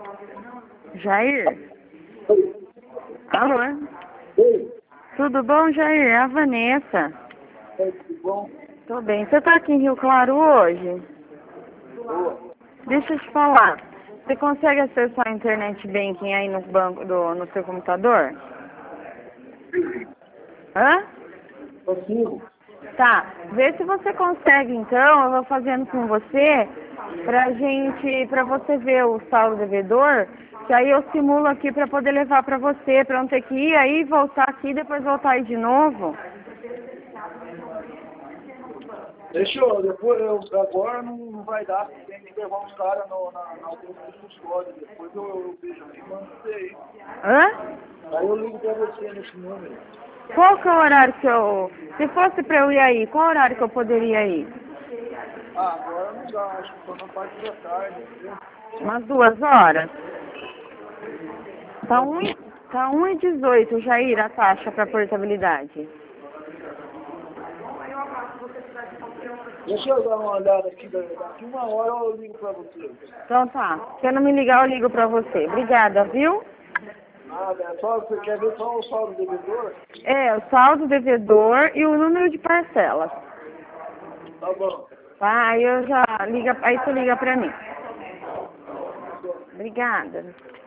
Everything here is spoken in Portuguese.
Jair? Alô? Oi, Tudo bom, Jair? É a Vanessa. tudo bom? Tô bem. Você tá aqui em Rio Claro hoje? Boa. Deixa eu te falar. Você consegue acessar a internet banking aí no banco no seu computador? Hã? Consigo? Tá. Vê se você consegue então, eu vou fazendo com você pra você ver o saldo devedor, que aí eu simulo aqui pra poder levar pra você, pra não ter que ir aí, voltar aqui, depois voltar aí de novo. Deixa eu, depois agora não vai dar, tem que levar uns caras na audiência de custódia, depois eu vejo aqui, mando você aí. Hã? Aí eu ligo pra você nesse número. Qual que é o horário que eu... Se fosse pra eu ir aí, qual horário que eu poderia ir? Ah, agora não dá, acho que só na parte da tarde, entendeu? Umas 2 horas? Tá 1,18, Jair, a taxa pra portabilidade. Deixa eu dar uma olhada aqui, daqui uma hora eu ligo pra você. Então tá. Se eu não me ligar, eu ligo pra você. Obrigada, viu? Nada, é só, você quer ver só o saldo devedor? É, o saldo devedor e o número de parcelas. Tá bom. Tá? Aí eu já liga, aí tu liga pra mim. Obrigada.